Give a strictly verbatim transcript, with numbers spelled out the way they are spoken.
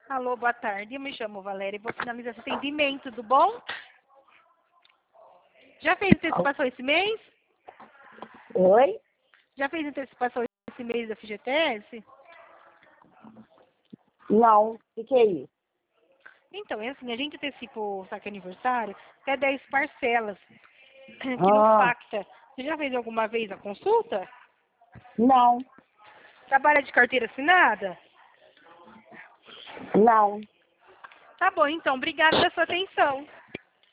Alô, boa tarde. Eu me chamo Valéria e vou finalizar esse atendimento, tudo bom? Já fez antecipação esse mês? Oi? Já fez antecipação esse mês da F G T S? Não, o que, que é isso? Então, é assim, a gente antecipa o saque aniversário até dez parcelas, que nos Ah, pacta. Você já fez alguma vez a consulta? não, Trabalha de carteira assinada? não. Tá bom, então. Obrigada pela sua atenção.